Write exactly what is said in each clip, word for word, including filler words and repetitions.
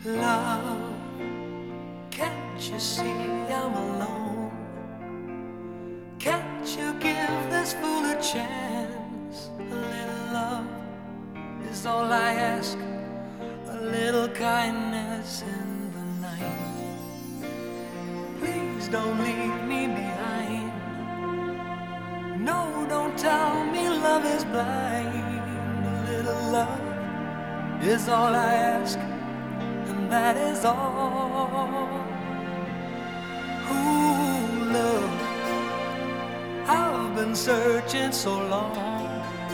Love, can't you see I'm alone? Can't you give this fool a chance? A little love is all I ask, a little kindness in the night. Please don't leave me behind. No, don't tell me love is blind. A little love is all I ask, and that is all. Ooh, love, I've been searching so long.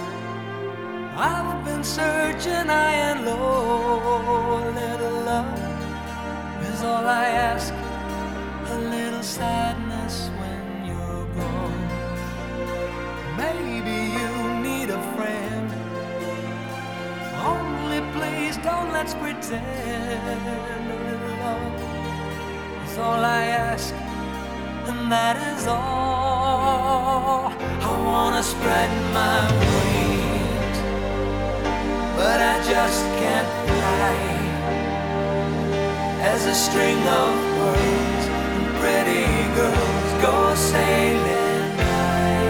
I've been searching high and low. A little love is all I ask, a little sadness when you're gone. Maybe you need a friend. Only please don't let's pretend. A little love is all I ask, and that is all. I wanna spread my wings, but I just can't fly. As a string of birds and pretty girls go sailing by.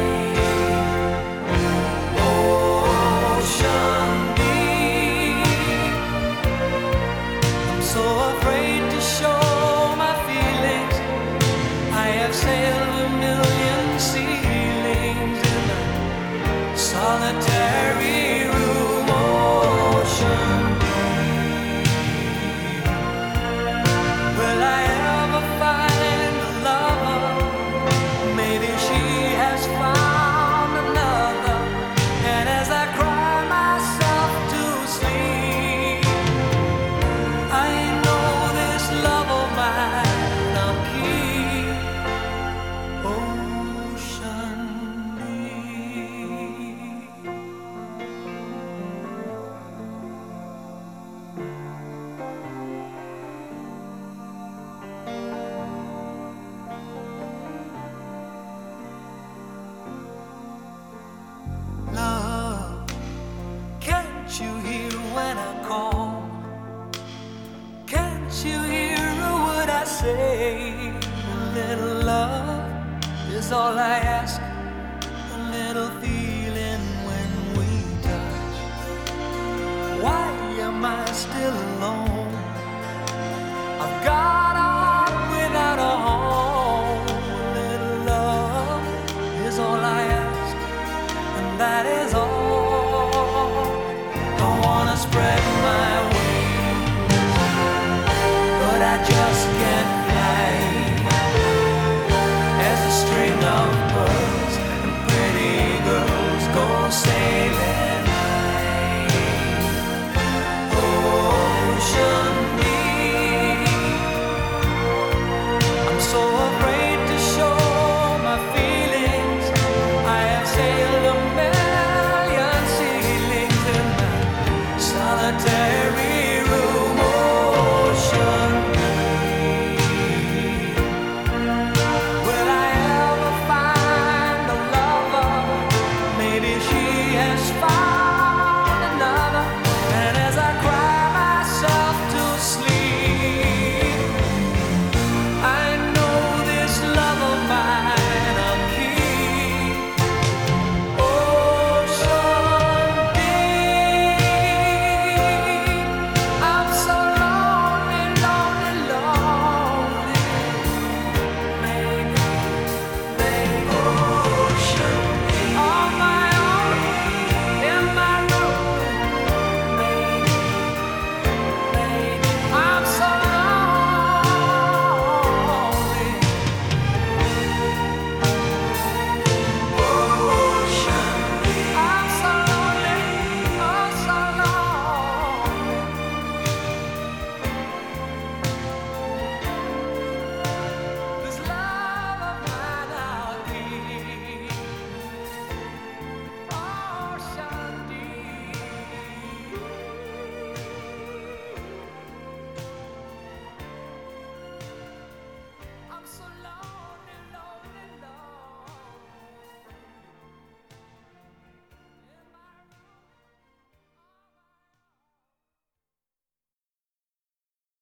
Ocean deep, I'm so afraid to show my feelings. I have sailed a million ceilings in a solitary room. Ocean deep, will I ever find a lover? Maybe she has found another. And as I cry myself to sleep, I know this love of mine I'll keep. Ocean deep. Love, can't you hear when I call? Can't you hear a word I say? A little love is all I ask, a little feeling when we touch. Why am I still alone? I've got